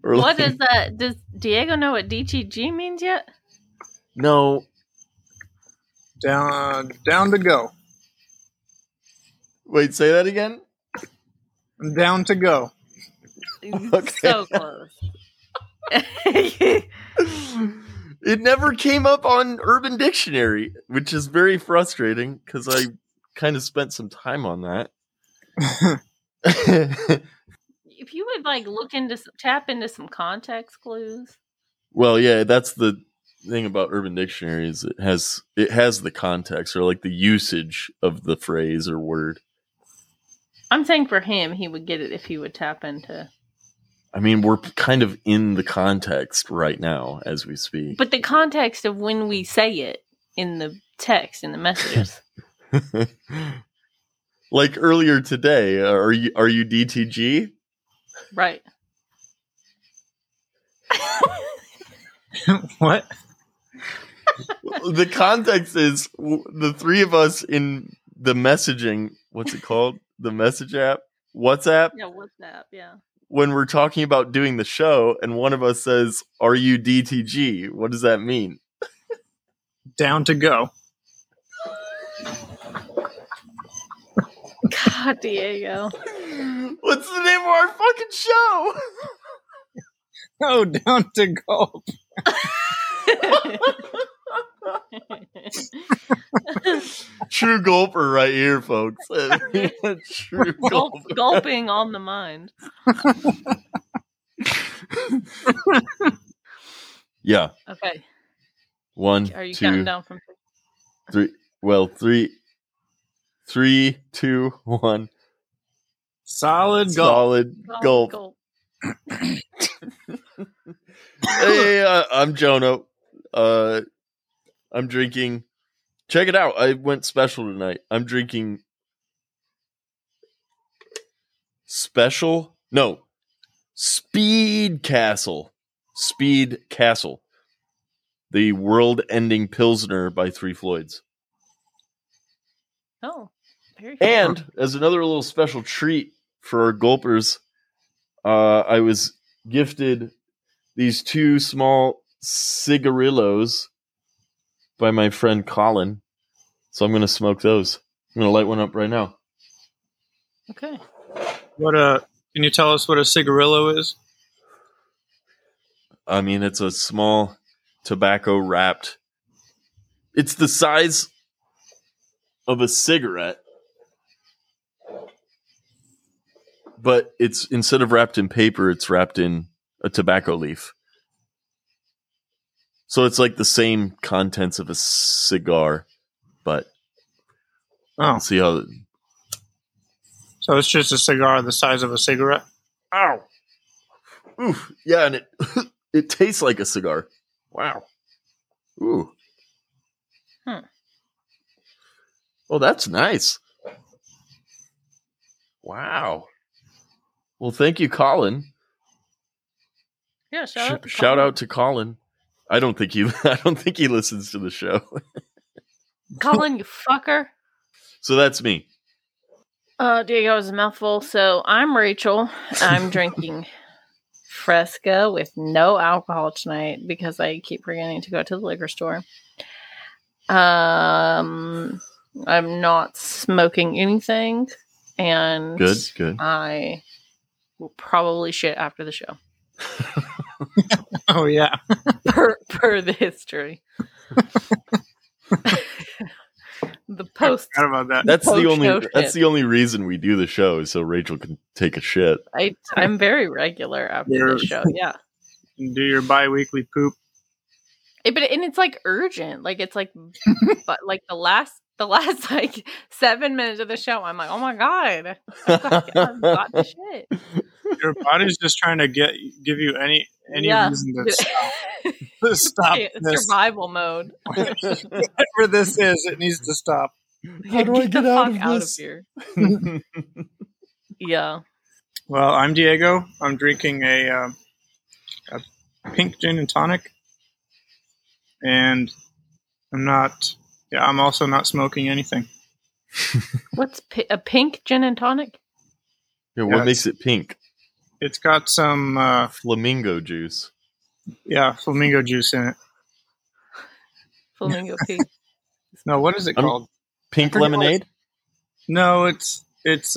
Or What like, is that? Does Diego know what DTG means yet? No. Down to go. Wait, say that again? Down to go. Okay. So close. It never came up on Urban Dictionary, which is very frustrating because I kind of spent some time on that. If you would like tap into some context clues. Well, yeah, that's the thing about Urban Dictionary is it has the context or like the usage of the phrase or word. I'm saying for him, he would get it if he would tap into. I mean, we're kind of in the context right now as we speak. But the context of when we say it in the text, in the messages. Like earlier today, are you DTG? Right. What? The context is the three of us in the messaging, what's it called? The message app? WhatsApp? Yeah, WhatsApp, yeah. When we're talking about doing the show and one of us says, "Are you DTG?" What does that mean? Down to go. God, Diego. What's the name of our fucking show? Oh, down to go. True gulper right here, folks. True gulper. Gulping on the mind. Yeah. Okay. 1, Are you 2, counting down from 3? Well, 3, 2, 1. Solid gulp. Solid gulp. Hey, I'm Jono. I'm drinking. Check it out. I went special tonight. I'm drinking Speed Castle. Speed Castle. The world-ending Pilsner by Three Floyds. Oh, very cool. And as another little special treat for our gulpers, I was gifted these 2 small cigarillos by my friend Colin. So I'm going to smoke those. I'm going to light one up right now. Okay. Can you tell us what a cigarillo is? I mean, it's a small tobacco wrapped. It's the size of a cigarette, but it's instead of wrapped in paper, it's wrapped in a tobacco leaf. So it's like the same contents of a cigar, but Oh, see how. so it's just a cigar the size of a cigarette? Ow! Oof! Yeah, and it tastes like a cigar. Wow. Ooh. Oh, that's nice. Wow. Well, thank you, Colin. Yeah, Shout out to Colin. I don't think he listens to the show. Colin, you fucker. So that's me. Diego is a mouthful. So I'm Rachel. I'm drinking Fresca with no alcohol tonight because I keep forgetting to go to the liquor store. I'm not smoking anything, and Good. I will probably shit after the show. Oh, yeah. per the history. The post. I forgot about that. That's the only reason we do the show is so Rachel can take a shit. I'm very regular after the show. Yeah. Do your bi-weekly poop. And it's like urgent. Like it's like, but like the last like 7 minutes of the show, I'm like, oh my god, I've got the shit. Your body's just trying to give you any reason to stop. Stop this. Survival mode. Whatever this is, it needs to stop. How do I get out of this? Here. Yeah. Well, I'm Diego. I'm drinking a pink gin and tonic, and I'm also not smoking anything. What's a pink gin and tonic? Yeah, what makes it pink? It's got some flamingo juice. Yeah, flamingo juice in it. Flamingo pee. No, what is it called? Pink lemonade? No, it's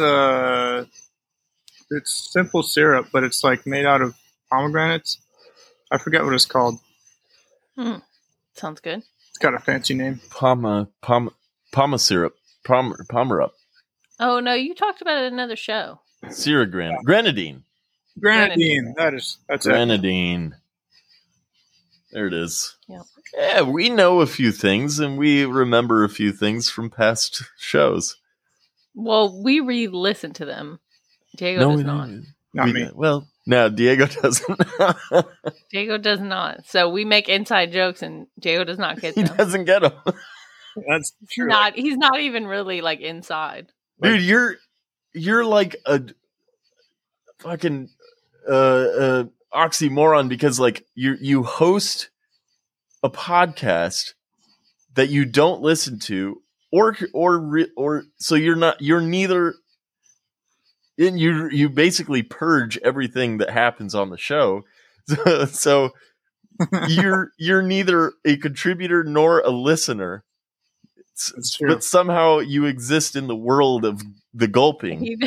simple syrup, but it's like made out of pomegranates. I forget what it's called. Sounds good. It's got a fancy name. Pama syrup. Pomerup. Oh no, you talked about it in another show. Grenadine. Grenadine. That's Grenadine. There it is. Yep. Yeah, we know a few things and we remember a few things from past shows. Well, we re-listen to them. Diego does not. Not me. Well, no, Diego doesn't. Diego does not. So we make inside jokes and Diego does not get He them. doesn't get them. That's true. He's not even really like inside. Dude, you're like a fucking oxymoron because like you host a podcast that you don't listen to or so you're neither, and you basically purge everything that happens on the show. So you're neither a contributor nor a listener. But somehow you exist in the world of the gulping.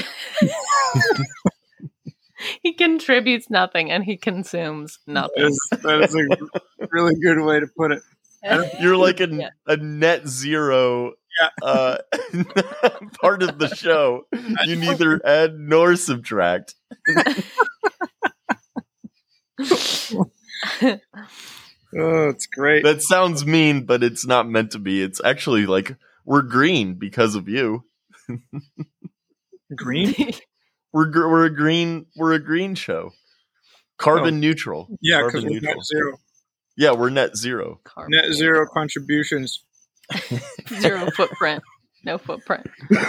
He contributes nothing and he consumes nothing. That is a really good way to put it. You're like a net zero part of the show. You neither add nor subtract. Oh, it's great. That sounds mean, but it's not meant to be. It's actually like we're green because of you. Green? We're a green show. Carbon neutral. Yeah, because we're net zero. Yeah, we're net zero. Net zero contributions. Zero footprint. No footprint.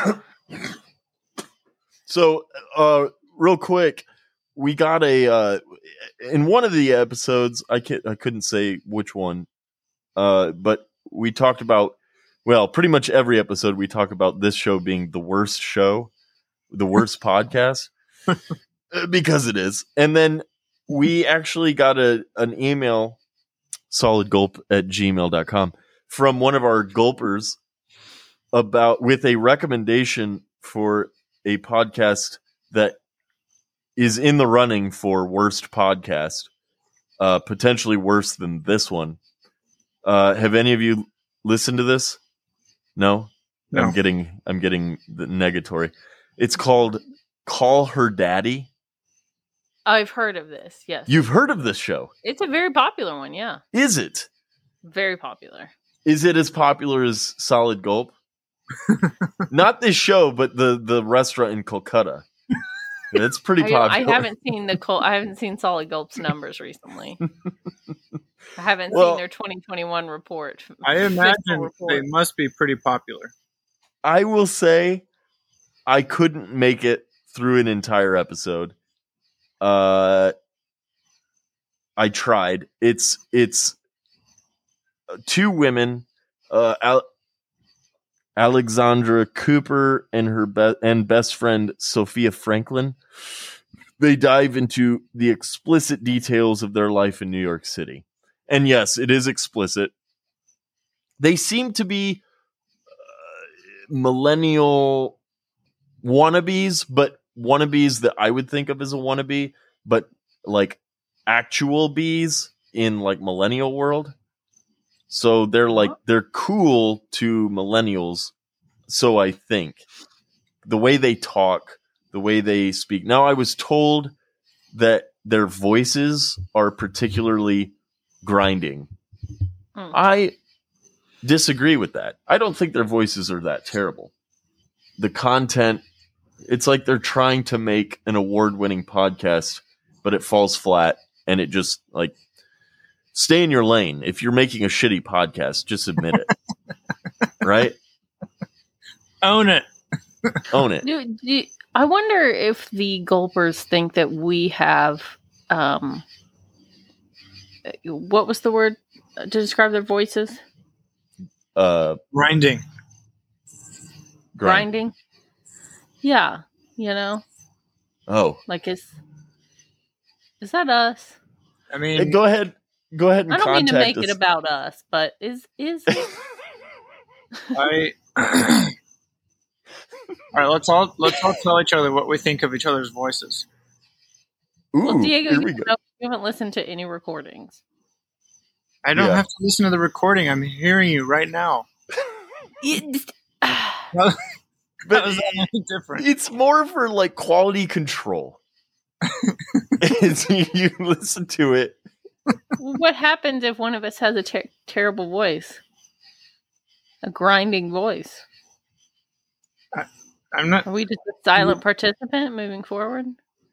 So, real quick, we got in one of the episodes, I couldn't say which one, but we talked about, well, pretty much every episode we talk about this show being the worst show, the worst podcast, because it is. And then we actually got an email, solidgulp@gmail.com, from one of our gulpers with a recommendation for a podcast that is in the running for worst podcast, potentially worse than this one. Have any of you listened to this? No? I'm getting the negatory. It's called Call Her Daddy. I've heard of this. Yes. You've heard of this show? It's a very popular one. Yeah. Is it? Very popular. Is it as popular as Solid Gulp? Not this show, but the restaurant in Kolkata. It's pretty popular. I haven't seen Solid Gulp's numbers recently. I haven't seen their 2021 report. I imagine they must be pretty popular. I will say I couldn't make it through an entire episode. I tried. It's two women, Alexandra Cooper and her best friend Sophia Franklin. They dive into the explicit details of their life in New York City. And yes, it is explicit. They seem to be millennial wannabes, but wannabes that I would think of as a wannabe, but like actual bees in like millennial world. So they're cool to millennials. So I think the way they talk, the way they speak. Now, I was told that their voices are particularly grinding. I disagree with that. I don't think their voices are that terrible. The content, it's like they're trying to make an award-winning podcast, but it falls flat, and it just like, stay in your lane. If you're making a shitty podcast, just admit it. Right? Own it. Own it. I wonder if the gulpers think that we have what was the word to describe their voices? Grinding. Grinding? Yeah, you know? Oh. Like it's Is that us? I mean, Go ahead and I don't mean to make us. it about us, but is it? All right, let's all tell each other what we think of each other's voices. Ooh, Well, Diego, here we go. You haven't listened to any recordings. I don't have to listen to the recording. I'm hearing you right now. But different. It's more for like quality control. You listen to it. What happens if one of us has a terrible voice? A grinding voice? I'm not. Are we just a silent participant moving forward?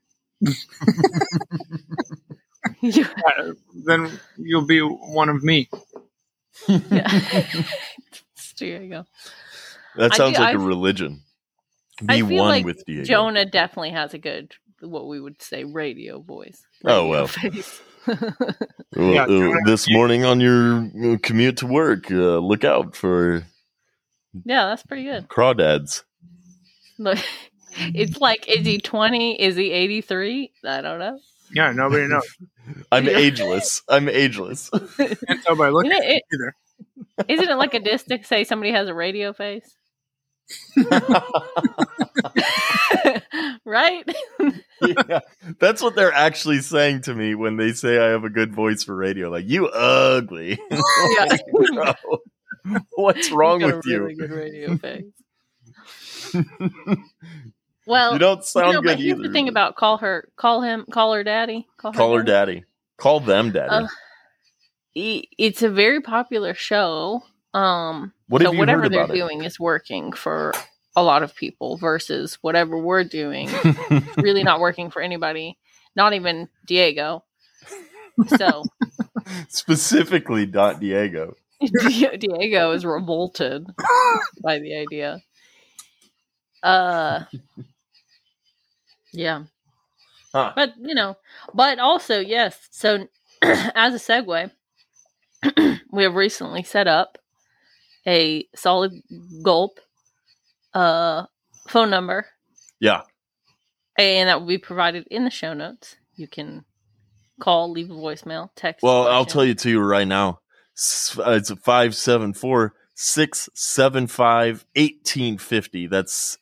Then you'll be one of me. Yeah. There you go. That sounds like a religion. Be one like with Diego. Jonah definitely has a good, what we would say, radio voice. Face. This morning on your commute to work, look out for. Yeah, that's pretty good. Crawdads. Look, it's like, is he 20? Is he 83? I don't know. Yeah, nobody knows. I'm ageless. Can't tell by looking at it either. Isn't it like a diss to say somebody has a radio face? Right? Yeah, that's what they're actually saying to me when they say I have a good voice for radio. Like, you ugly. Like, bro, what's wrong with you? Really good radio face. Well, you don't sound good but here's either. The thing about call her daddy. Call her daddy. Call them daddy. It's a very popular show. What have you whatever heard they're about doing is working for a lot of people versus whatever we're doing. It's really not working for anybody, not even Diego. So specifically, not Diego. Diego is revolted by the idea. Yeah. Huh. But but also, yes. So as a segue, we have recently set up a Solid Gulp phone number. Yeah. And that will be provided in the show notes. You can call, leave a voicemail, text. Well, I'll tell you to you right now. It's 574-675-1850. That's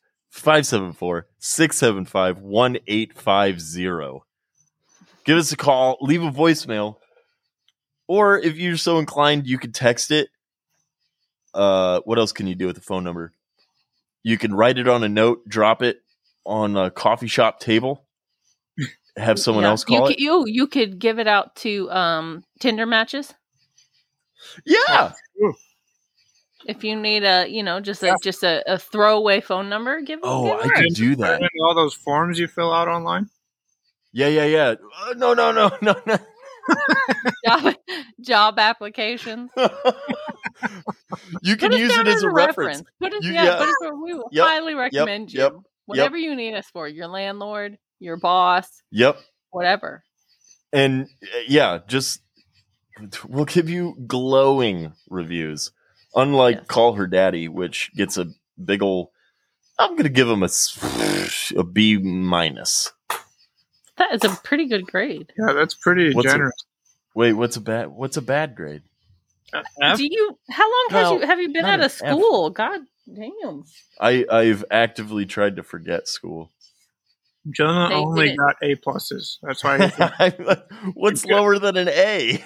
574-675-1850. Give us a call, leave a voicemail, or if you're so inclined, you can text it. What else can you do with the phone number? You can write it on a note, drop it on a coffee shop table, have someone else call it. You could give it out to Tinder matches. Yeah. If you need just a throwaway phone number, give. I could do that. All those forms you fill out online. Yeah. No. Job applications. You can use it as a reference. We will highly recommend you. Yep. Whatever you need us for, your landlord, your boss. Yep. Whatever. And we'll give you glowing reviews. Unlike Call Her Daddy, which gets a big ol', I'm going to give him a B-. That is a pretty good grade. Yeah, that's pretty generous. What's a bad grade? How long have you been out of school? God damn. I've actively tried to forget school. Jonah only got A+. That's why. What's lower than an A?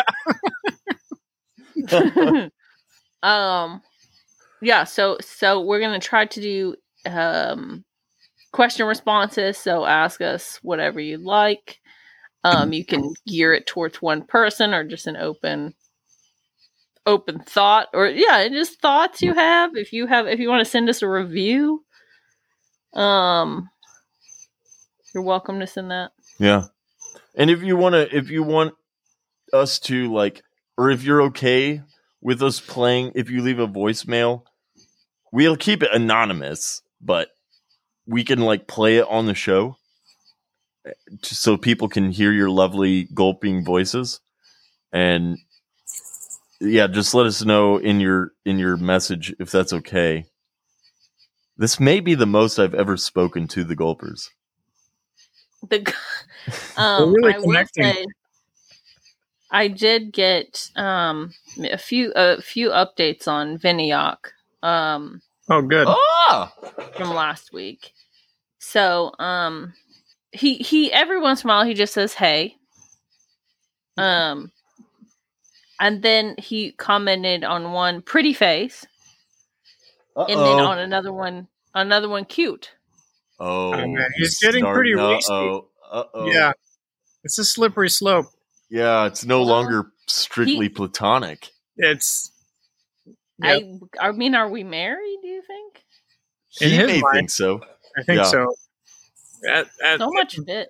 Yeah. So we're gonna try to do question responses. So ask us whatever you'd like. You can gear it towards one person or just an open thought, or just thoughts you have. If you want to send us a review, you're welcome to send that. Yeah. And if you want us to or if you're okay with us playing, if you leave a voicemail, we'll keep it anonymous, but we can play it on the show so people can hear your lovely gulping voices. And just let us know in your message if that's okay. This may be the most I've ever spoken to the Gulpers. really I will connecting. say, I did get a few updates on Vinayak Oh, good. from last week. So he every once in a while he just says hey. And then he commented on one pretty face. And then on another one cute. Oh man, he's getting pretty racy. Yeah, it's a slippery slope. Yeah, it's no longer strictly platonic. It's. Yep. I mean, are we married? Do you think? He may think so. I think so. So much fit.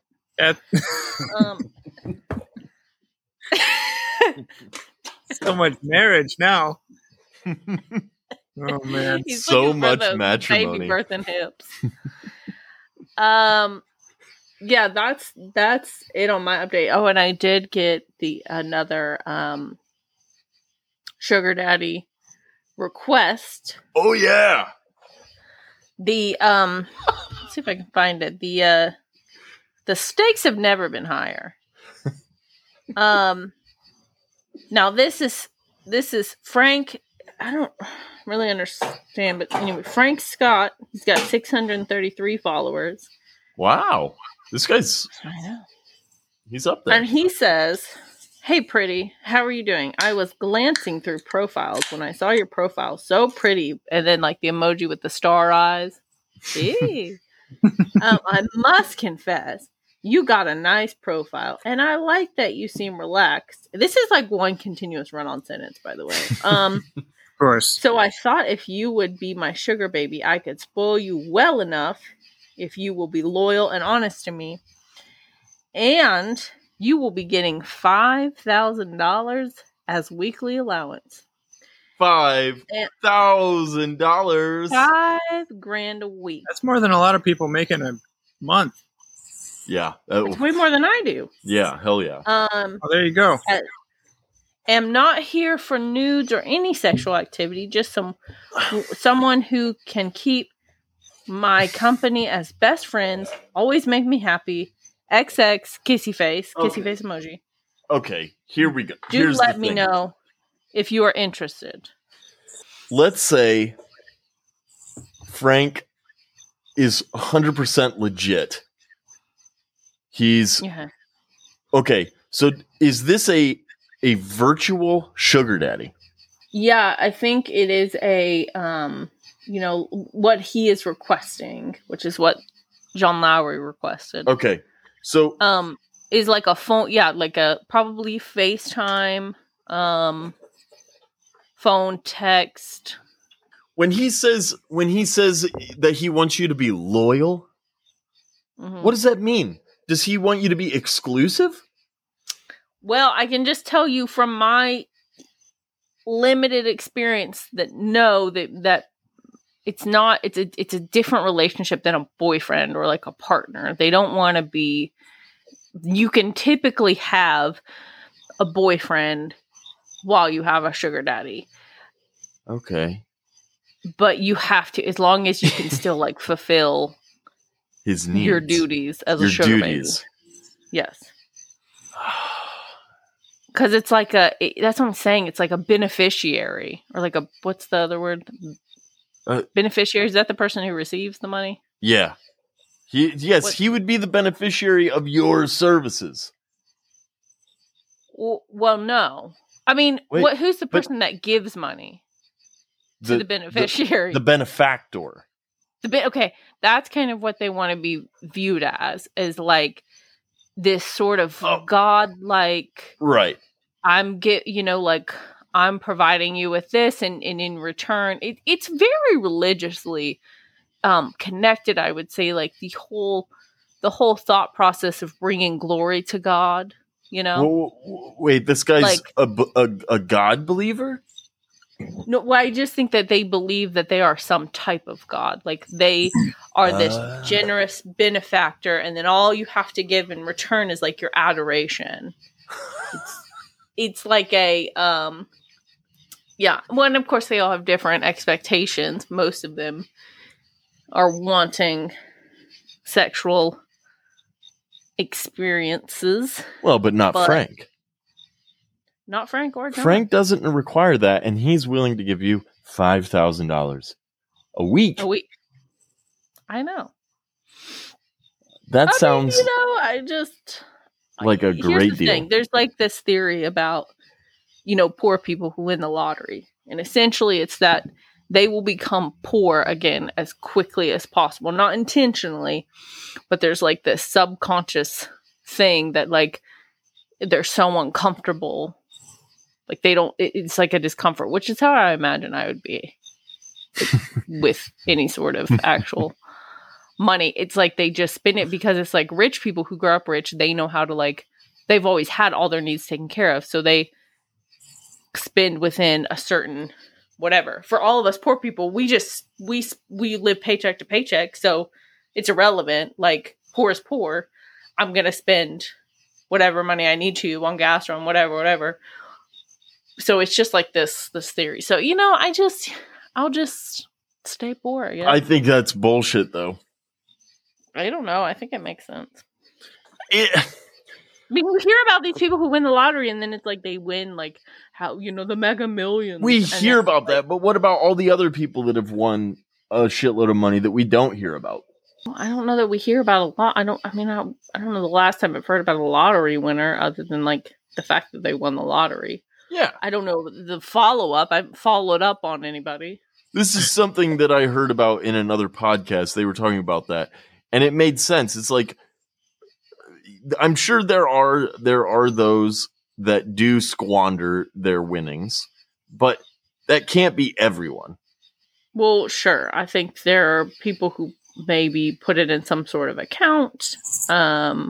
So much marriage now. Oh man, he's so much Baby matrimony. birth and hips. Yeah, that's it on my update. Oh, and I did get another sugar daddy request. Oh yeah. Let's see if I can find it. The stakes have never been higher. Now this is Frank. I don't really understand, but anyway, Frank Scott. He's got 633 followers. Wow, this guy's. I know. He's up there, and he says, "Hey, pretty, how are you doing? I was glancing through profiles when I saw your profile. So pretty, and then like the emoji with the star eyes. I must confess." You got a nice profile, and I like that you seem relaxed. This is like one continuous run-on sentence, by the way. Of course. So I thought if you would be my sugar baby, I could spoil you well enough if you will be loyal and honest to me. And you will be getting $5,000 as weekly allowance. $5,000. $5,000 a week. That's more than a lot of people make in a month. Yeah, it's way more than I do. Yeah, hell yeah. There you go. Am not here for nudes or any sexual activity. Just someone who can keep my company as best friends. Always make me happy. XX kissy face emoji. Okay, here we go. Do let me know if you are interested. Let's say Frank is 100% legit. He's okay. So is this a virtual sugar daddy? Yeah, I think it is a what he is requesting, which is what John Lowry requested. Okay, so is like a phone, like a probably FaceTime, phone text. When he says that he wants you to be loyal, what does that mean? Does he want you to be exclusive? Well, I can just tell you from my limited experience that it's not. It's a different relationship than a boyfriend or like a partner. They don't want to be. You can typically have a boyfriend while you have a sugar daddy. Okay. But you have to, as long as you can still like fulfill his needs, your duties as a sugar baby. Yes. Because it's like that's what I'm saying. It's like a beneficiary or like what's the other word? Beneficiary. Is that the person who receives the money? Yeah. He would be the beneficiary of your services. Well, no. I mean, who's the person that gives money to the beneficiary? The benefactor. Okay, that's kind of what they want to be viewed as, is like this sort of God-like. Right. I'm providing you with this, and in return, it's very religiously connected. I would say, like the whole thought process of bringing glory to God. Wait, this guy's like, a God believer? No, well, I just think that they believe that they are some type of God. Like they are this generous benefactor, and then all you have to give in return is like your adoration. It's like a Well, and of course they all have different expectations. Most of them are wanting sexual experiences. Well, but not Frank. Not Frank or John. Frank doesn't require that, and he's willing to give you $5,000 a week. A week. I know. That sounds I just like a great deal. Thing. There's like this theory about, poor people who win the lottery. And essentially it's that they will become poor again as quickly as possible. Not intentionally, but there's like this subconscious thing that like they're so uncomfortable. Like it's like a discomfort, which is how I imagine I would be with any sort of actual money. It's like they just spend it because it's like rich people who grow up rich, they know how to like, they've always had all their needs taken care of. So they spend within a certain whatever. For all of us poor people, we live paycheck to paycheck. So it's irrelevant. Like poor is poor. I'm going to spend whatever money I need to on gas or on whatever. So it's just like this theory. So, I'll just stay poor. Yeah. I think that's bullshit though. I don't know. I think it makes sense. We hear about these people who win the lottery and then it's like they win like how, the Mega Millions. We hear about that, but what about all the other people that have won a shitload of money that we don't hear about? Well, I don't know that we hear about a lot. I don't know the last time I've heard about a lottery winner other than like the fact that they won the lottery. Yeah. I don't know the follow-up. I haven't followed up on anybody. This is something that I heard about in another podcast. They were talking about that. And it made sense. It's like, I'm sure there are those that do squander their winnings, but that can't be everyone. Well, sure. I think there are people who maybe put it in some sort of account, and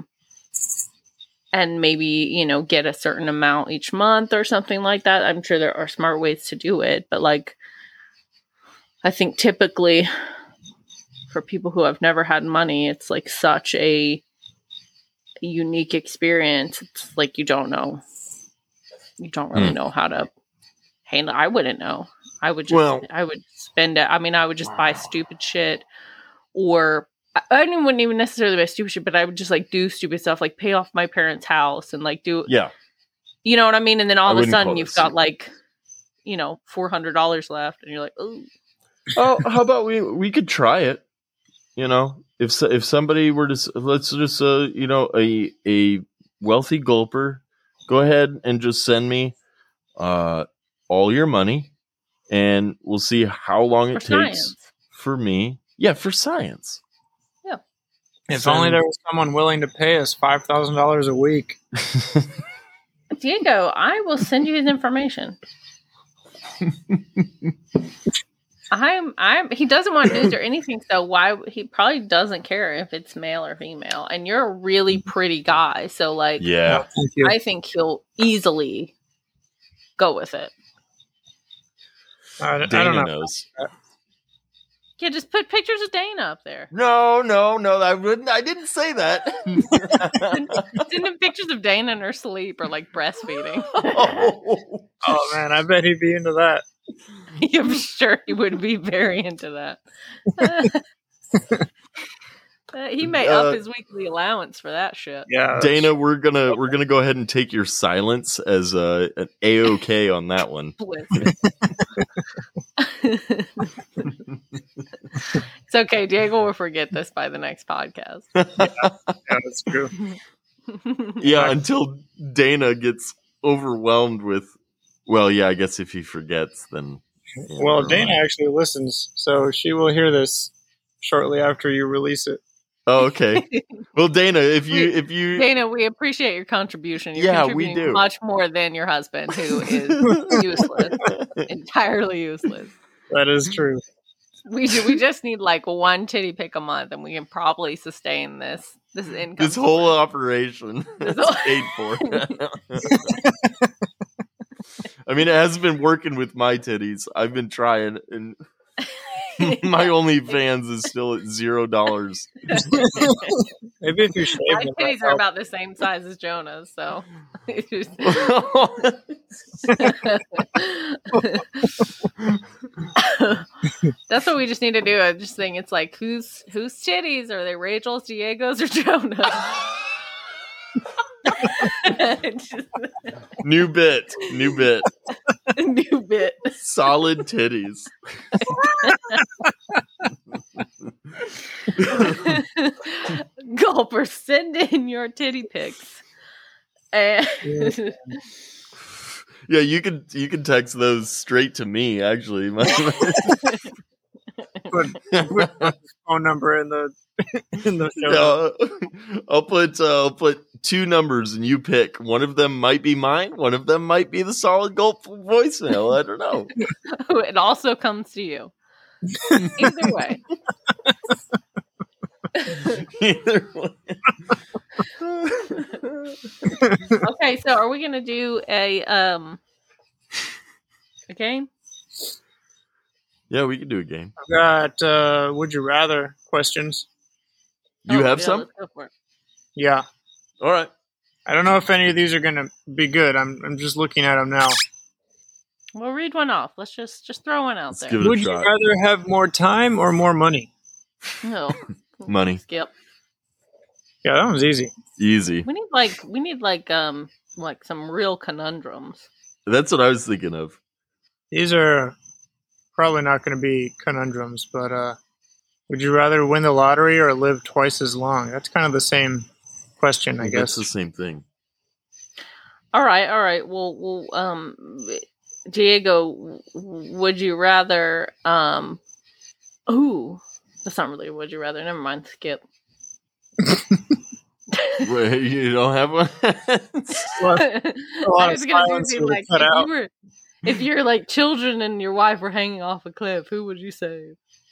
maybe, get a certain amount each month or something like that. I'm sure there are smart ways to do it, but like, I think typically for people who have never had money, it's like such a unique experience. It's like you don't really know how to handle. I wouldn't know. I would spend it. I mean, I would just buy stupid shit, or I wouldn't even necessarily buy stupid shit, but I would just like do stupid stuff, like pay off my parents' house and like do, you know what I mean? And then all of a sudden you've got like, $400 left and you're like, oh, how about we could try it? If somebody were to, let's just, a wealthy gulper, go ahead and just send me all your money and we'll see how long it takes for me. Yeah, for science. Yeah. If only there was someone willing to pay us $5,000 a week. Diego, I will send you his information. He doesn't want news or anything, so why he probably doesn't care if it's male or female. And you're a really pretty guy, so like, yeah, I think he'll easily go with it. I don't know. Yeah, just put pictures of Dana up there. No, I wouldn't. I didn't say that. Send him pictures of Dana in her sleep or like breastfeeding. Oh man, I bet he'd be into that. I'm sure he would be very into that. He may up his weekly allowance for that shit. Yeah, Dana, we're gonna go ahead and take your silence as an A-OK on that one. It's okay. Diego will forget this by the next podcast. Yeah, that's true. Yeah, until Dana gets overwhelmed with. Well, yeah, I guess if he forgets, then. Well, Dana actually listens, so she will hear this shortly after you release it. Oh, okay. Well, Dana, if you Dana, we appreciate your contribution. You're contributing we do much more than your husband, who is useless, entirely useless. That is true. We just need like one titty pick a month, and we can probably sustain this income. This whole operation is paid for. I mean, it hasn't been working with my titties. I've been trying, and my OnlyFans is still at $0. Maybe if you shave my titties are about the same size as Jonah's, so that's what we just need to do. I just think it's like whose titties are they? Rachel's, Diego's, or Jonah's? New bit. New bit. Solid titties. Gulper, send in your titty pics. And yeah, you can text those straight to me. Actually, put phone number in the show. I'll put two numbers and you pick. One of them might be mine. One of them might be the Solid Gulp voicemail. I don't know. It also comes to you. Either way. Either way. Okay, so are we gonna do a game? Yeah, we can do a game. I've got would you rather questions. You have some? Let's go for it. Yeah. All right. I don't know if any of these are gonna be good. I'm just looking at them now. We'll read one off. Let's just throw one out there. Would you rather have more time or more money? No. Money. Skip. Yeah, that one's easy. Easy. We need some real conundrums. That's what I was thinking of. These are probably not going to be conundrums, but would you rather win the lottery or live twice as long? That's kind of the same question, I guess. That's the same thing. All right. Well, Diego, would you rather? Ooh, that's not really a would you rather. Never mind. Skip. Wait, you don't have one? I was going to like, if you're like children and your wife were hanging off a cliff, who would you save?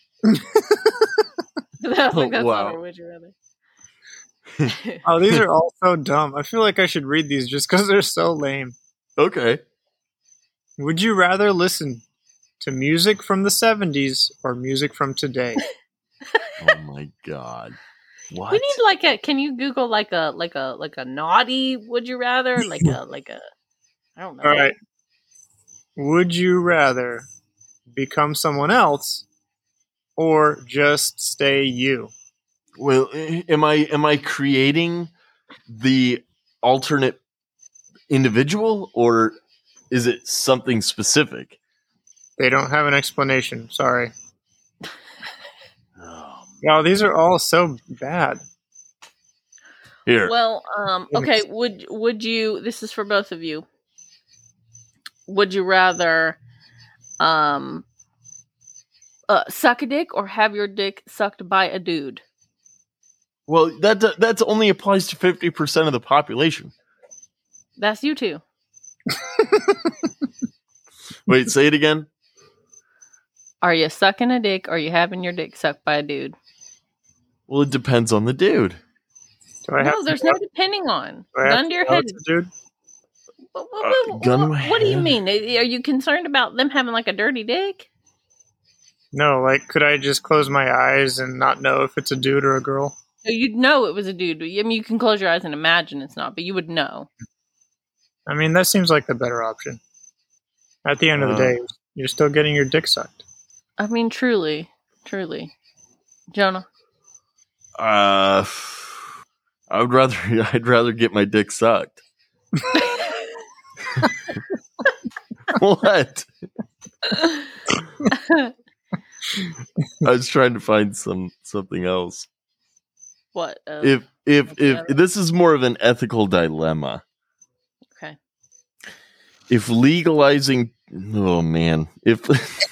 That's wow. not a would you rather. Oh, these are all so dumb. I feel like I should read these just because they're so lame. Okay. Would you rather listen to music from the 70s or music from today? Oh my god. What? We need can you Google like a naughty would you rather? Like a I don't know. All right. Would you rather become someone else or just stay you? Well, am I creating the alternate individual or is it something specific? They don't have an explanation. Sorry. Wow, these are all so bad. Here. Well, okay. Would you? This is for both of you. Would you rather, suck a dick or have your dick sucked by a dude? Well, that only applies to 50% of the population. That's you two. Wait, say it again. Are you sucking a dick or are you having your dick sucked by a dude? Well, it depends on the dude. No, there's no depending on. Gun to your head. Dude? Gun to my What do you head. mean? Are you concerned about them having like a dirty dick? No, like, could I just close my eyes and not know if it's a dude or a girl? You'd know it was a dude. I mean, you can close your eyes and imagine it's not, but you would know. I mean, that seems like the better option. At the end of the day, you're still getting your dick sucked. I mean, truly. Jonah? I'd rather get my dick sucked. What? I was trying to find something else. What? If this is more of an ethical dilemma. Okay. If legalizing, oh man, if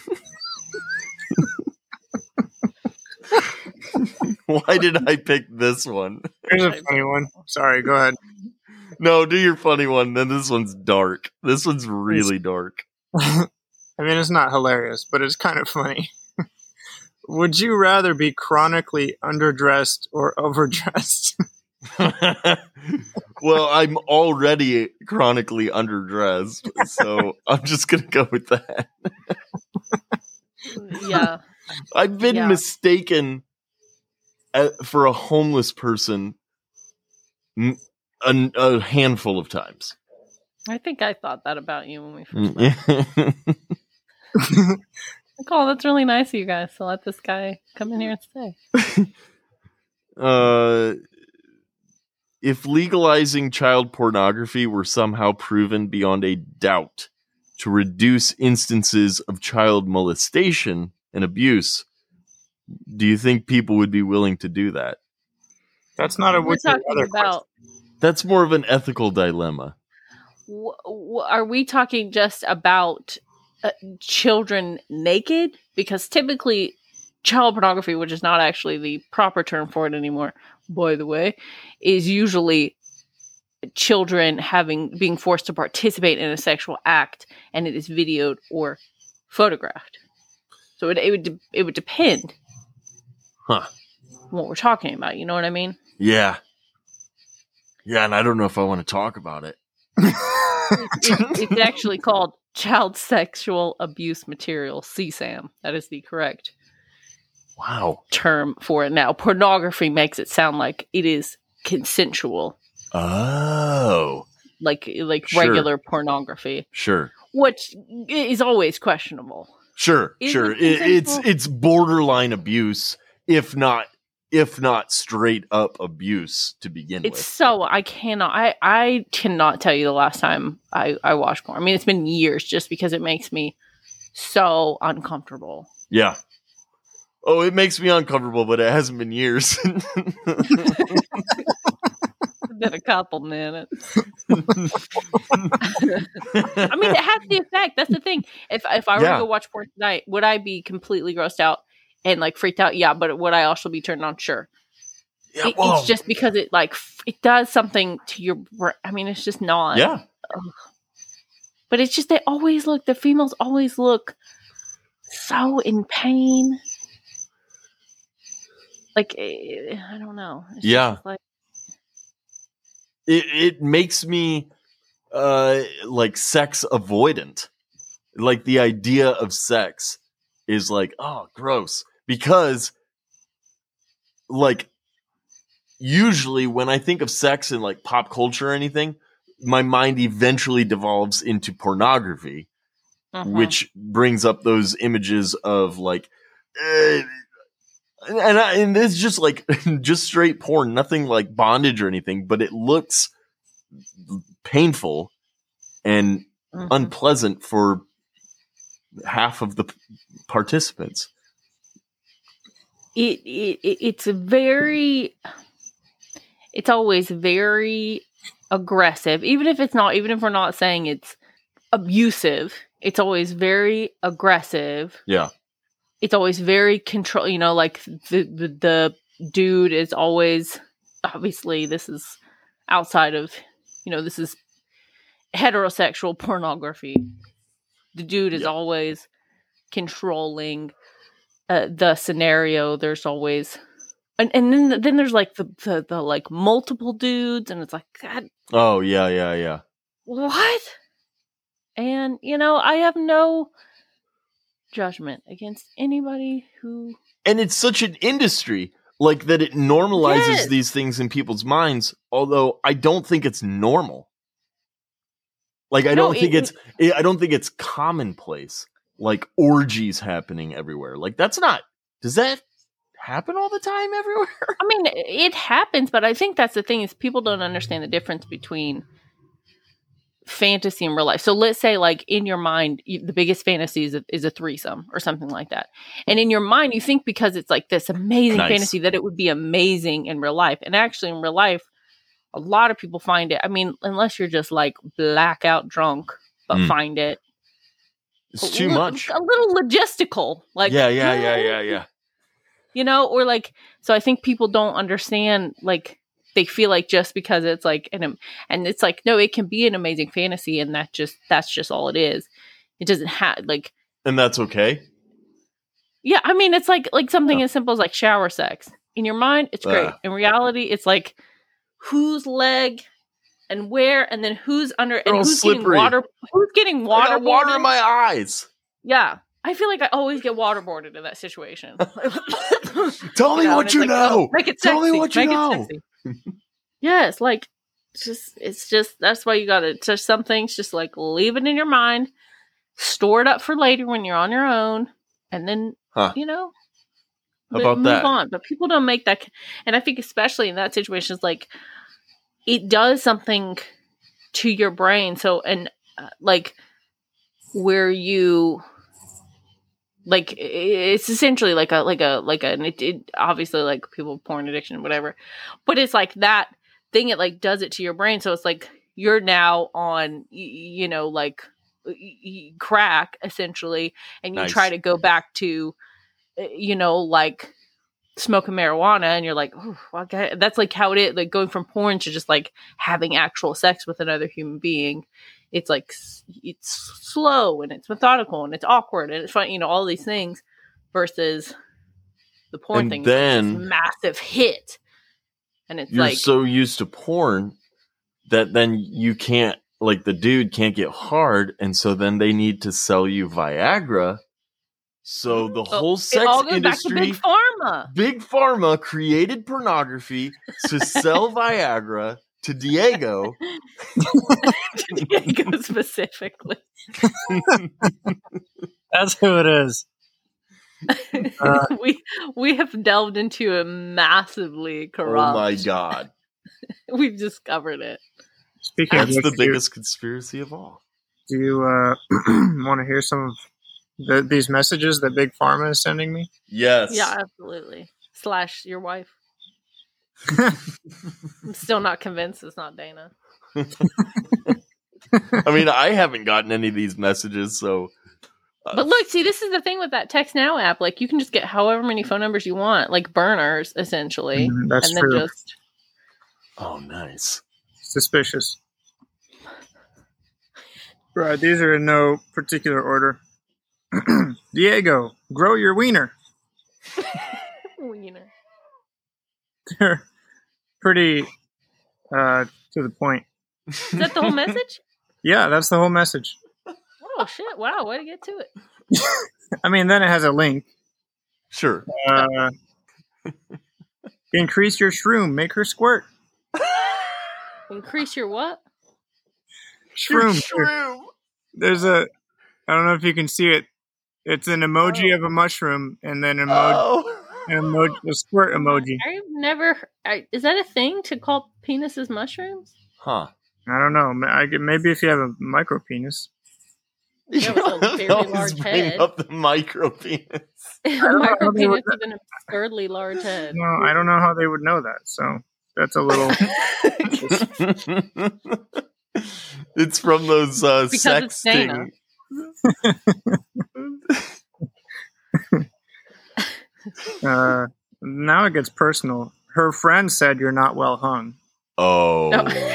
why did I pick this one? Here's a funny one. Sorry, go ahead. No, do your funny one. Then this one's dark. This one's really dark. I mean, it's not hilarious, but it's kind of funny. Would you rather be chronically underdressed or overdressed? Well, I'm already chronically underdressed, so I'm just going to go with that. Yeah. I've been mistaken for a homeless person a handful of times. I think I thought that about you when we first met. Oh, that's really nice of you guys to let this guy come in here and stay. if legalizing child pornography were somehow proven beyond a doubt to reduce instances of child molestation and abuse, do you think people would be willing to do that? That's not a We're would you talking rather about. That's more of an ethical dilemma. Are we talking just about children naked? Because typically, child pornography, which is not actually the proper term for it anymore, by the way, is usually children being forced to participate in a sexual act, and it is videoed or photographed. So it would depend, Huh? what we're talking about. You know what I mean? Yeah. Yeah, and I don't know if I want to talk about it. It's actually called child sexual abuse material, CSAM. That is the correct Wow. term for it now. Pornography makes it sound like it is consensual, Oh. like Sure. regular pornography, Sure. which is always questionable. Sure. Is Sure. it consensual? It's borderline abuse, if not straight up abuse to begin It's with. so I cannot tell you the last time I watched porn. I mean, it's been years, just because it makes me so uncomfortable. Yeah. Oh, it makes me uncomfortable, but it hasn't been years. It's been a couple minutes. I mean, it has the effect. That's the thing. If I were Yeah. to go watch porn tonight, would I be completely grossed out and like freaked out? Yeah, but would I also be turned on? Sure. Yeah, It's just because it it does something to your brain. I mean, it's just not. yeah. But it's just the females always look so in pain. Like, I don't know. It's Yeah. just like, It makes me like sex avoidant. Like the idea of sex is like, oh, gross. Because like usually when I think of sex in like pop culture or anything, my mind eventually devolves into pornography, which brings up those images of like and it's just like just straight porn, nothing like bondage or anything, but it looks painful and unpleasant for half of the participants. It's always very aggressive, even if we're not saying it's abusive. It's always very aggressive. Yeah. It's always very control. You know, like the dude is always, obviously this is outside of, this is heterosexual pornography. The dude is always controlling the scenario. There's always, and then there's like the like multiple dudes, and it's like, God, Oh yeah. what? And I have no judgment against anybody who. And it's such an industry like that. It normalizes Yes. these things in people's minds. Although I don't think it's normal. Like I don't think it's commonplace. Like orgies happening everywhere. Like that's not. Does that happen all the time everywhere? I mean, it happens, but I think that's the thing is people don't understand the difference between fantasy and real life. So let's say, like, in your mind, the biggest fantasy is a threesome or something like that. And in your mind, you think because it's like this amazing fantasy that it would be amazing in real life. And actually, in real life, a lot of people find it. I mean, unless you're just like blackout drunk, but find it. It's too much. A little logistical. Like, Yeah. Or like, so I think people don't understand, like, they feel like just because it's like, and it's like, no, it can be an amazing fantasy, and that's just all it is. It doesn't have, like. And that's okay? Yeah, I mean, it's like something as simple as like shower sex. In your mind, it's great. In reality, it's like whose leg and where, and then who's under, and who's slippery. getting water. I got water in my eyes. Yeah. I feel like I always get waterboarded in that situation. Tell me what you know. Make it sexy. Tell me what you know. Yes, like it's just that's why you gotta touch some things. Just like leave it in your mind, store it up for later when you're on your own, and then How about move that? on. But people don't make that, and I think especially in that situation, it's like it does something to your brain. So, and like where you like, it's essentially like it obviously like people with porn addiction, whatever, but it's like that thing. It like does it to your brain. So it's like you're now on, like crack essentially, and you try to go back to, like smoking marijuana, and you're like, oh, okay. That's like how it is, like going from porn to just like having actual sex with another human being. It's like, it's slow and it's methodical and it's awkward and it's fun, all these things, versus the porn thing. Then like massive hit. And it's you're like, so used to porn that then you can't, like the dude can't get hard. And so then they need to sell you Viagra. So the whole sex industry, Big Pharma. Big Pharma created pornography to sell Viagra to Diego. To Diego specifically. That's who it is. We have delved into a massively corrupt. Oh my god! We've discovered it. Speaking That's of which, the biggest conspiracy of all. Do you want to hear some of these messages that Big Pharma is sending me? Yes. Yeah, absolutely. / your wife. I'm still not convinced it's not Dana. I mean, I haven't gotten any of these messages, so. But look, see, this is the thing with that Text Now app. Like, you can just get however many phone numbers you want, like burners, essentially. That's and then true. just. Oh, nice. Suspicious. Right, these are in no particular order. Diego, grow your wiener. Wiener. They're pretty to the point. Is that the whole message? Yeah, that's the whole message. Oh, shit. Wow, way to get to it. I mean, then it has a link. Sure. Increase your shroom. Make her squirt. Increase your what? Shroom. There's I don't know if you can see it. It's an emoji of a mushroom and then a squirt emoji. I've never. Is that a thing to call penises mushrooms? Huh. I don't know. Maybe if you have a micro penis. Yeah, with a very large head. Up the micro penis. Micro penis with an absurdly large head. No, I don't know how they would know that. So that's a little. It's from those sexting. Now it gets personal. Her friend said you're not well hung. Oh.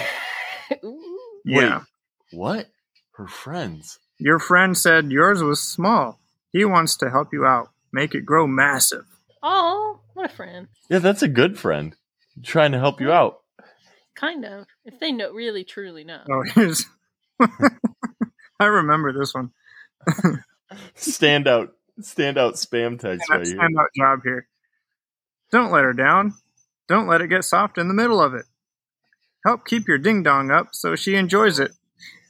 Yeah. Wait, what? Her friends? Your friend said yours was small. He wants to help you out. Make it grow massive. Oh, what a friend. Yeah, that's a good friend. Trying to help you out. Kind of. If they know, really, truly know. Oh, here's... I remember this one. Standout spam text right here. Standout job here. Don't let her down. Don't let it get soft in the middle of it. Help keep your ding-dong up so she enjoys it.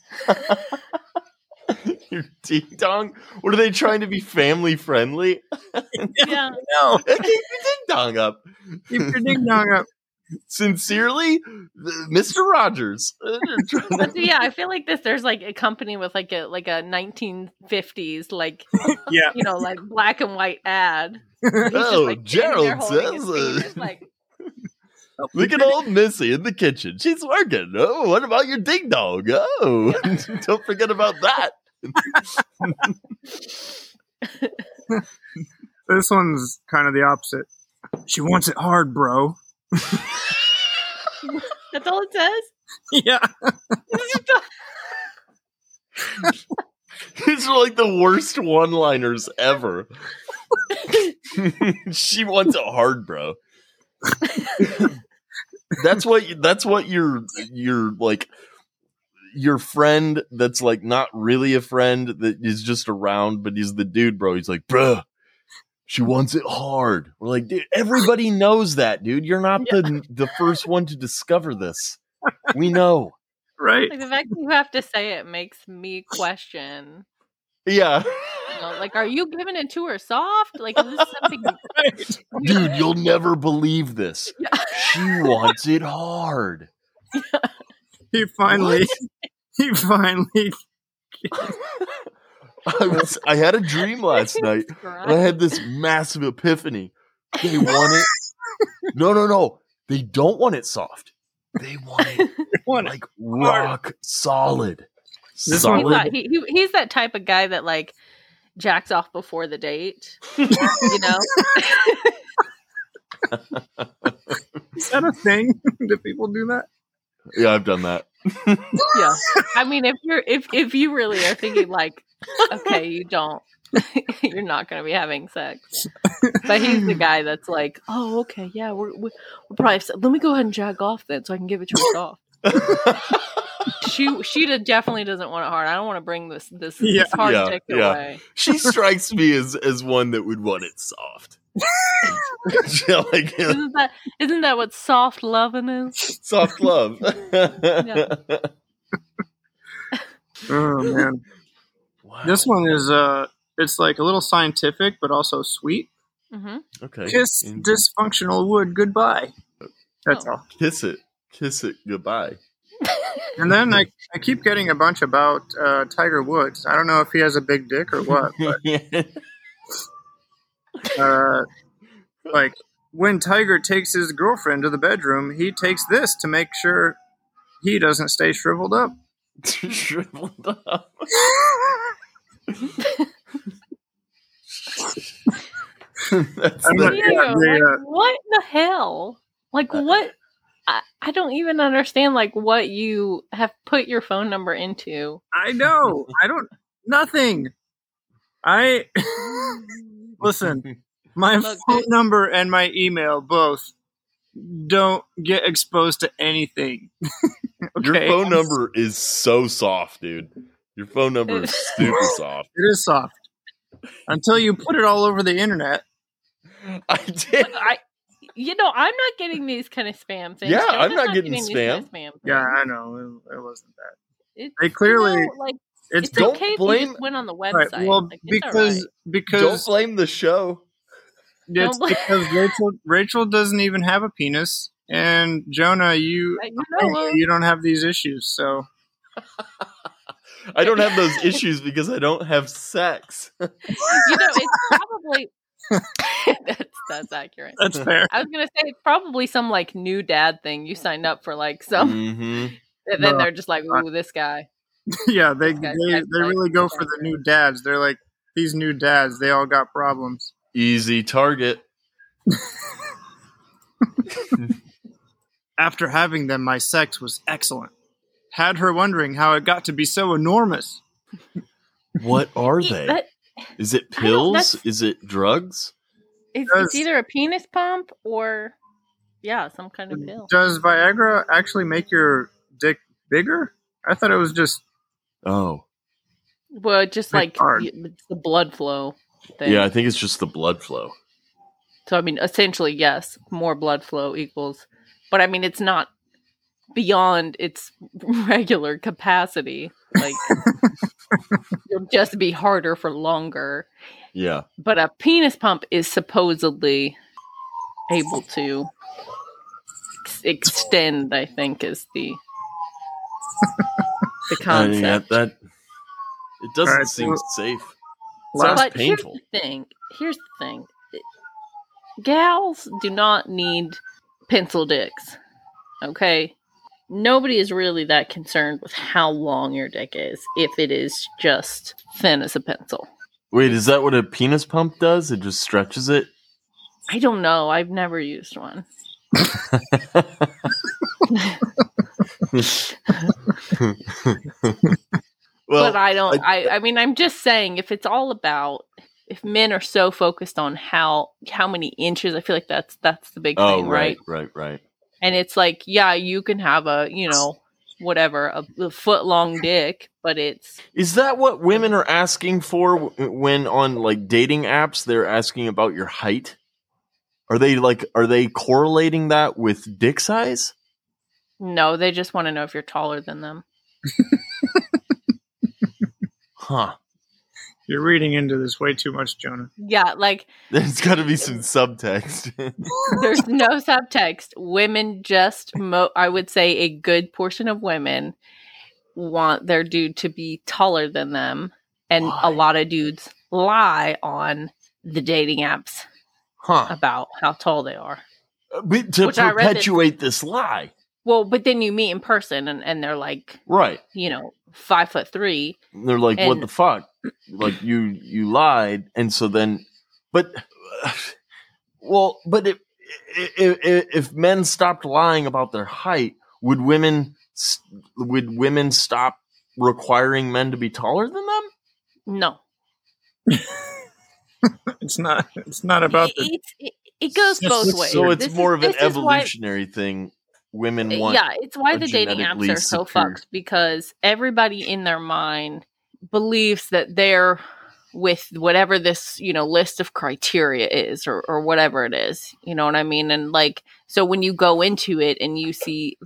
Your ding-dong? What are they trying to be family friendly? Yeah. No. Keep your ding-dong up. Keep your ding-dong up. Sincerely, Mr. Rogers. Yeah, I feel like there's like a company with like a 1950s like like black and white ad. Oh, Gerald says look at old Missy in the kitchen. She's working. Oh, what about your ding dong? Oh, don't forget about that. This one's kind of the opposite. She wants it hard, bro. That's all it says? Yeah. These are like the worst one-liners ever. She wants it hard, bro. That's what your like your friend that's like not really a friend that is just around, but he's the dude, bro. He's like, bruh, she wants it hard. We're like, dude, everybody knows that, dude. You're not the first one to discover this. We know. Right. Like the fact that you have to say it makes me question. Yeah. Like, are you giving it to her soft? Like, is this something? Right. Dude, you'll never believe this. Yeah. She wants it hard. He finally. I had a dream last night, and I had this massive epiphany. They want it. No. They don't want it soft. They want it like rock solid. This Solid. He's that type of guy that like jacks off before the date. You know? Is that a thing? Do people do that? Yeah, I've done that. Yeah. I mean, if you really are thinking like, okay, you're not going to be having sex. But he's the guy that's like, oh, okay, yeah, we'll probably let me go ahead and jack off then so I can give it to her soft. She definitely doesn't want it hard. I don't want to bring this hard dick away. She strikes me as one that would want it soft. Like, isn't that what soft loving is? Soft love. Yeah. Oh man. Wow. This one is it's like a little scientific but also sweet. Mm-hmm. Okay. Kiss dysfunctional wood goodbye. That's all. Kiss it goodbye. And then I keep getting a bunch about Tiger Woods. I don't know if he has a big dick or what, but like when Tiger takes his girlfriend to the bedroom, he takes this to make sure he doesn't stay shriveled up. Shriveled up. What the hell? Like what? I don't even understand like what you have put your phone number into. I know. Nothing. Listen, my phone number and my email both don't get exposed to anything. Your Okay? phone number is so soft, dude. Your phone number is super soft. It is soft. Until you put it all over the internet. I did. I'm not getting these kind of spam things. Yeah, Jonah's I'm not getting these spam. kind of spam Yeah, things. I know. It wasn't that. They clearly- it's don't okay if blame- you just went on the website. Right, well, Like, it's all right. because Don't blame the show. it's Don't because Rachel doesn't even have a penis, and Jonah, you don't have these issues. So I don't have those issues because I don't have sex. It's probably that's accurate. that's fair. I was gonna say it's probably some like new dad thing. You signed up for like some, Mm-hmm. and then they're just like, "Ooh, this guy." Yeah, they Okay, really go for the new dads. They're like, these new dads, they all got problems. Easy target. After having them, my sex was excellent. Had her wondering how it got to be so enormous. What are they? Is it pills? Is it drugs? It's either a penis pump or, some kind of pill. Does Viagra actually make your dick bigger? I thought it was just... Oh. Well, just like it's the blood flow thing. Yeah, I think it's just the blood flow. So, I mean, essentially, yes, more blood flow equals... But, I mean, it's not beyond its regular capacity. Like, it'll just be harder for longer. Yeah. But a penis pump is supposedly able to extend, I think, is the concept. That it doesn't Right, seem so- safe. Last- Sounds But painful. here's the thing. Gals do not need pencil dicks. Okay? Nobody is really that concerned with how long your dick is if it is just thin as a pencil. Wait, is that what a penis pump does? It just stretches it? I don't know. I've never used one. Well, But I don't. I mean, I'm just saying, if it's all about, if men are so focused on how many inches, I feel like that's the big thing, right? Right. And it's like, yeah, you can have a foot long dick, but it's Is that what women are asking for when on like dating apps? They're asking about your height. Are they correlating that with dick size? no, they just want to know if you're taller than them. Huh. You're reading into this way too much, Jonah. Yeah, like There's got to be some subtext. there's no subtext. Women just, I would say a good portion of women want their dude to be taller than them. And Why? a lot of dudes lie on the dating apps about how tall they are. But to Which I read perpetuate this lie. Well, but then you meet in person and they're like, Right. 5'3". And they're like, what And- the fuck? Like you lied. And so then, but if men stopped lying about their height, would women stop requiring men to be taller than them? No. It's not about the. It goes both ways. So it's This more is- of an this is why- evolutionary thing. Women want. Yeah, it's why a the dating apps genetically are so superior- fucked, because everybody in their mind believes that they're with whatever this, list of criteria is or whatever it is. You know what I mean? And like, so when you go into it and you see,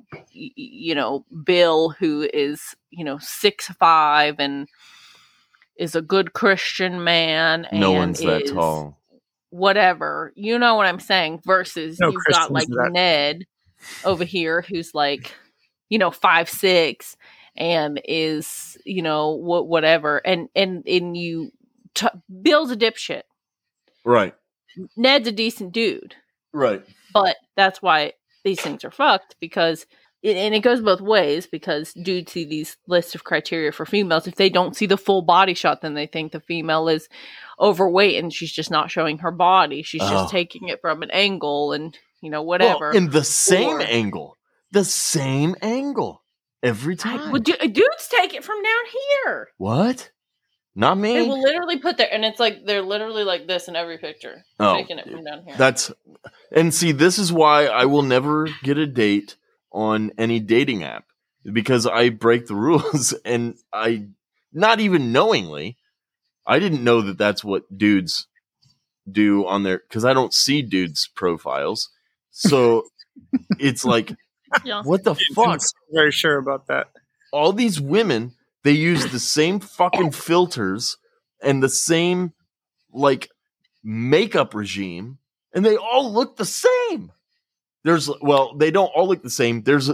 Bill, who is, 6'5" and is a good Christian man. No and one's that is tall. Whatever. You know what I'm saying? Versus No you've got Christians like are that- Ned over here who's like, 5'6" and is, whatever. And you, Bill's a dipshit. Right. Ned's a decent dude. Right. But that's why these things are fucked, because it goes both ways, because dudes see these lists of criteria for females. If they don't see the full body shot, then they think the female is overweight and she's just not showing her body. She's just taking it from an angle and, whatever. Well, in the same Or- angle. The same angle. Every time. Well, dudes take it from down here. What? Not me. They will literally put their, and it's like they're literally like this in every picture, taking it from down here. And see, this is why I will never get a date on any dating app, because I break the rules, and I, not even knowingly, I didn't know that that's what dudes do on their, because I don't see dudes' profiles. So it's like, Yeah. what the fuck? Very sure about that. All these women, they use the same fucking filters and the same like makeup regime, and they all look the same. They don't all look the same. There's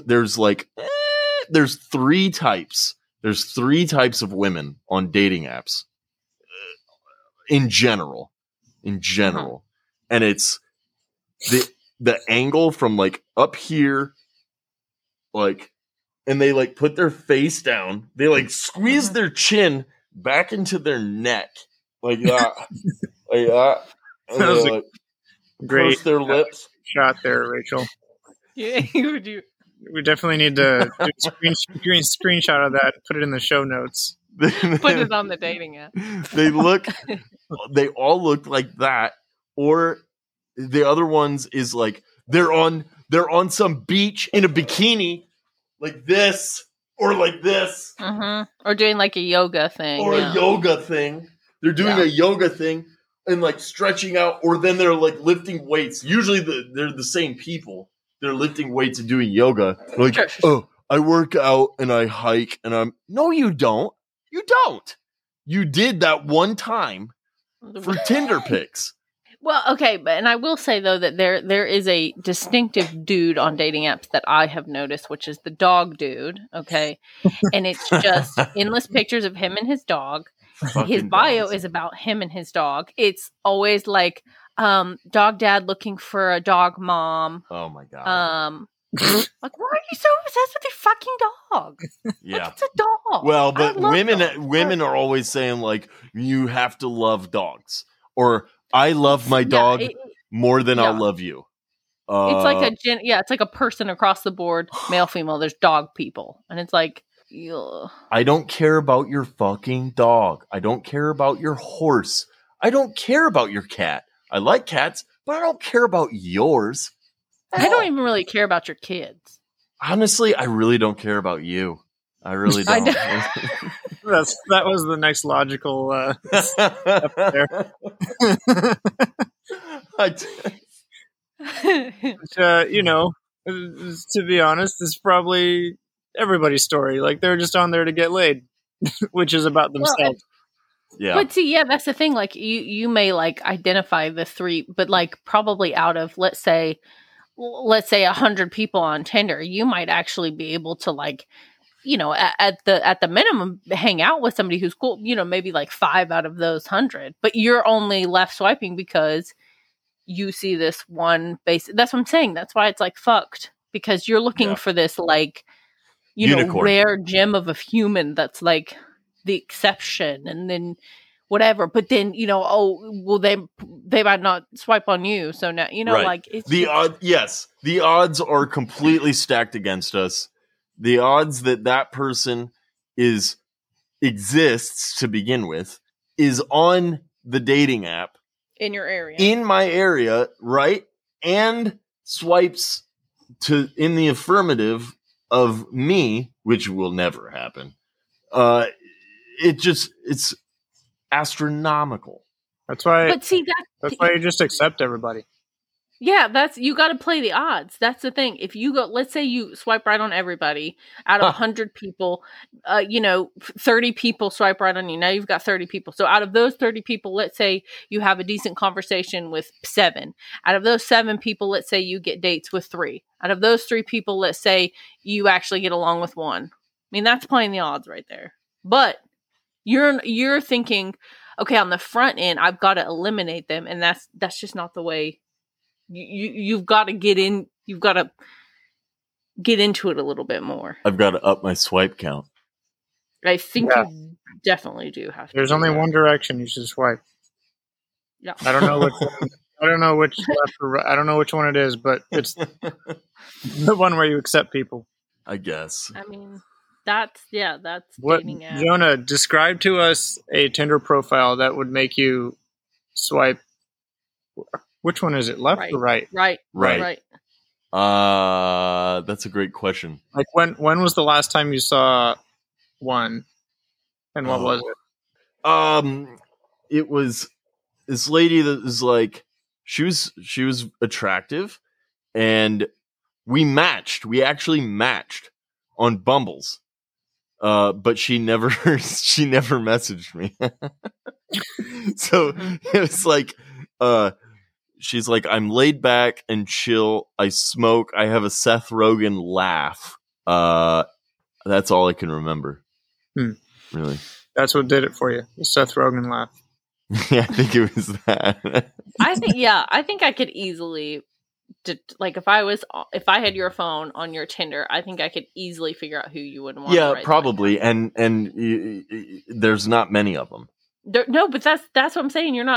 three types. There's three types of women on dating apps in general. And it's the angle from like up here, like, and they like put their face down. They like squeeze their chin back into their neck, like that, like that. And That was they a like Great purse their lips. shot there, Rachel. Yeah, you do. We definitely need to do a screenshot of that and put it in the show notes. Put it on the dating app. They all look like that. Or the other ones is like they're on some beach in a bikini, like this, or like this, Or doing like a yoga thing. or a yoga thing. They're doing a yoga thing and like stretching out, or then they're like lifting weights. Usually they're the same people. They're lifting weights and doing yoga. Like, Sure. oh, I work out and I hike and no, you don't. You don't. You did that one time for Tinder pics. Well, okay, and I will say though that there is a distinctive dude on dating apps that I have noticed, which is the dog dude. Okay, and it's just endless pictures of him and his dog. His Fucking bio dogs. is about him and his dog. It's always like dog dad looking for a dog mom. Oh my god. Like, why are you so obsessed with your fucking dog? Yeah. Like, it's a dog. Well, but I love dogs. women are always saying like you have to love dogs, or I love my dog more than I'll yeah. love you. It's like it's like a person across the board, male, female. There's dog people, and it's like, ugh. I don't care about your fucking dog. I don't care about your horse. I don't care about your cat. I like cats, but I don't care about yours. I don't even really care about your kids. Honestly, I really don't care about you. I really I don't. That was the next logical there. To be honest, it's probably everybody's story. Like they're just on there to get laid, which is about themselves. Yeah. But see, yeah, that's the thing. Like you may like identify the three, but like probably out of let's say 100 people on Tinder, you might actually be able to like, at the minimum hang out with somebody who's cool. Maybe like 5 out of those 100, but you're only left swiping because you see this one base. That's what I'm saying. That's why it's like fucked, because you're looking for this like Unicorn. rare gem of a human that's like the exception, and then whatever. But then they might not swipe on you. So now Right. like it's the odds are completely stacked against us. The odds that person exists to begin with is on the dating app in your area, in my area, right? And swipes in the affirmative of me, which will never happen. It's astronomical. That's why. But see, that's why you just accept everybody. Yeah, you got to play the odds. That's the thing. If you go, let's say you swipe right on everybody out of 100 people, 30 people swipe right on you. Now you've got 30 people. So out of those 30 people, let's say you have a decent conversation with 7. Out of those 7 people, let's say you get dates with 3. Out of those 3 people, let's say you actually get along with 1. I mean, that's playing the odds right there. But you're thinking, okay, on the front end, I've got to eliminate them, and that's just not the way. You've got to get in. You've got to get into it a little bit more. I've got to up my swipe count. I think you definitely do have to. There's only one direction you should swipe. Yeah. I don't know which one. I don't know which left or right. I don't know which one it is, but it's the one where you accept people. I guess. I mean, that's what dating app. Jonah, describe to us a Tinder profile that would make you swipe. Which one is it, left or right? Right. That's a great question. Like when was the last time you saw one, and what was it? It was this lady that was like, she was attractive, and we matched. We actually matched on Bumbles. But she never messaged me. So it was like, she's like, I'm laid back and chill. I smoke. I have a Seth Rogen laugh. That's all I can remember. Really. That's what did it for you. The Seth Rogen laugh. Yeah, I think it was that. I think I could easily, like if I had your phone on your Tinder, I think I could easily figure out who you would want. Yeah, probably. And there's not many of them. No, but that's what I'm saying. You're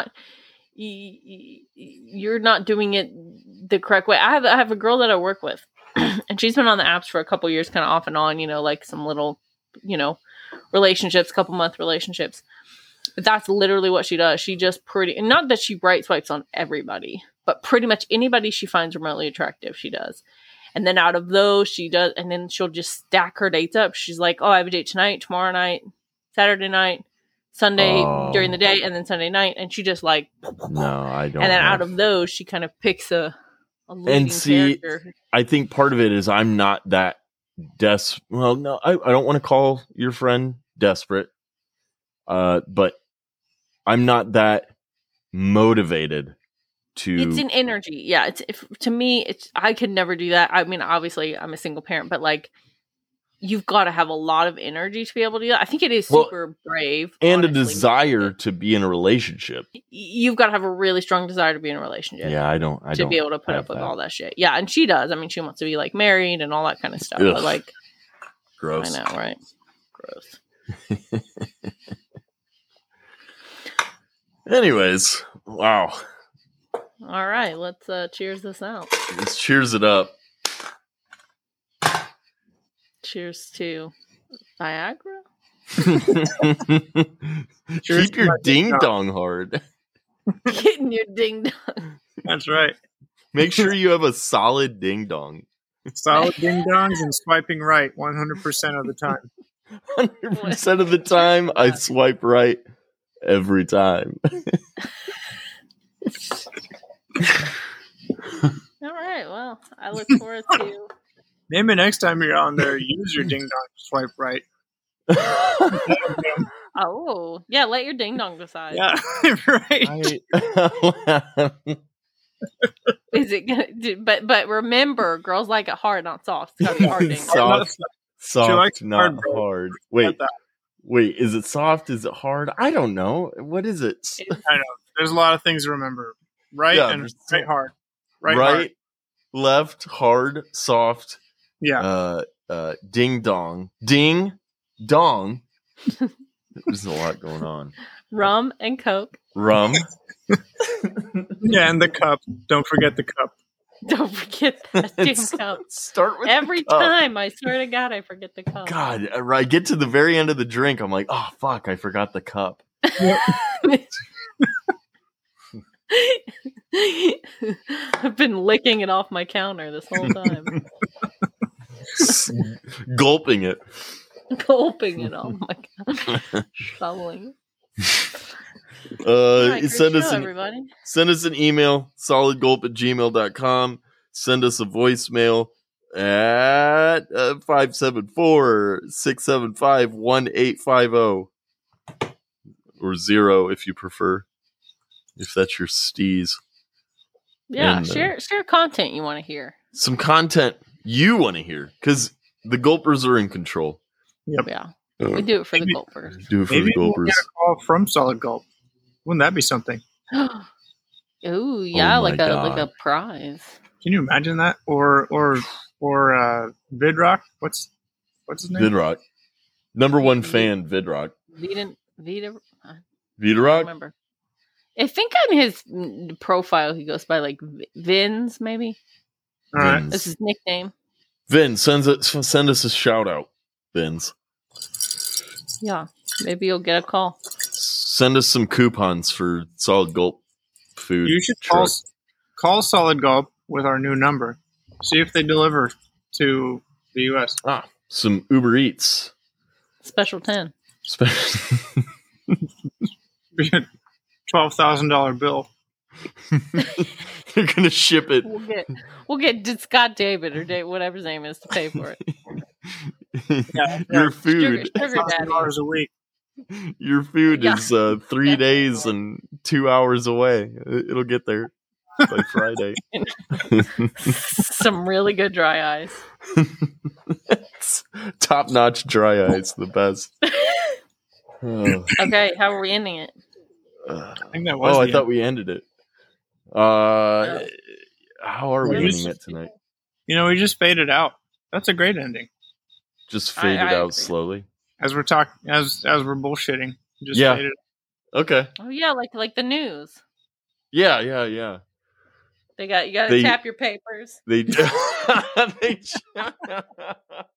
not doing it the correct way. I have a girl that I work with, and she's been on the apps for a couple years, kind of off and on, like some little, relationships, couple month relationships. But that's literally what she does. She just not that she right swipes on everybody, but pretty much anybody she finds remotely attractive, she does. And then out of those, she does, and then she'll just stack her dates up. She's like, oh, I have a date tonight, tomorrow night, Saturday night, Sunday during the day, and then Sunday night. And she just like, no, I don't. And then out of those, she kind of picks a leading character. I think part of it is I'm not that well, no, I don't want to call your friend desperate. But I'm not that motivated to. It's an energy. Yeah. To me, I could never do that. I mean, obviously I'm a single parent, but like, you've got to have a lot of energy to be able to do that. I think it is super brave. And honestly, a desire to be in a relationship. You've got to have a really strong desire to be in a relationship. Yeah, I don't be able to put up with all that shit. Yeah, and she does. I mean, she wants to be like married and all that kind of stuff. Ugh. But like, gross. I know, right? Gross. Anyways, wow. All right, let's cheers this out. Let's cheers it up. Cheers to Viagra. Keep your ding dong hard. Getting your ding dong. That's right. Make sure you have a solid ding dong. Solid ding dongs and swiping right 100% of the time. 100% of the time, I swipe right every time. All right. Well, I look forward to. Maybe next time you're on there, use your ding dong to swipe right. Oh, yeah. Let your ding dong decide. Yeah, right. Is it gonna? But remember, girls like it hard, not soft. It's gotta be hard ding dong. Soft, likes not hard, bro. hard. Got that. Wait, is it soft? Is it hard? I don't know. What is it? I know. There's a lot of things to remember. Right Yeah, and there's right hard. Right, Hard. left, hard, soft. Yeah. Ding dong. Ding dong. There's a lot going on. Rum and Coke. Rum. Yeah, and the cup. Don't forget the cup. Don't forget that damn cup. Start with Every the cup. time. I swear to God, I forget the cup. God, I get to the very end of the drink. I'm like, oh, fuck, I forgot the cup. I've been licking it off my counter this whole time. Gulping it. Gulping it off my counter. Shoveling. Right, send us everybody. Send us an email, solidgulp@gmail.com. Send us a voicemail at 574-675-1850. Or 0 if you prefer. If that's your steez. Yeah, And, share content you want to hear. Some content you want to hear. Because the gulpers are in control. Yep. Yeah. We do it for the gulpers. Do it for Maybe the we'll gulpers. get a call from Solid Gulp. Wouldn't that be something? Ooh, yeah, Oh my like God. a prize. Can you imagine that? Or Vidrock? What's his name? Vidrock. Number one fan, Vidrock. Vita, I don't Vidrock? remember. I think on his profile he goes by like Vins, maybe. All right. Vins. That's his nickname. Vin, send us a shout out, Vins. Yeah, maybe you'll get a call. Send us some coupons for Solid Gulp food. You should truck. call Solid Gulp with our new number. See if they deliver to the U.S. Some Uber Eats. Special 10. Be a $12,000 bill. You're gonna ship it. We'll get Scott David or whatever his name is to pay for it. Your food. Sugar daddy. $1,000 a week. Your food Yeah. is 3 days and 2 hours away. It'll get there by Friday. Some really good dry ice. Top notch dry ice, the best. Oh. Okay, how are we ending it? I think that was. I the thought end. we ended it. How are we What is ending it tonight? We just faded out. That's a great ending. Just fade it I out agree. slowly. As we're talking, as we're bullshitting, just Yeah. faded. Okay. Oh yeah, like the news. Yeah. You got to They- tap your papers. They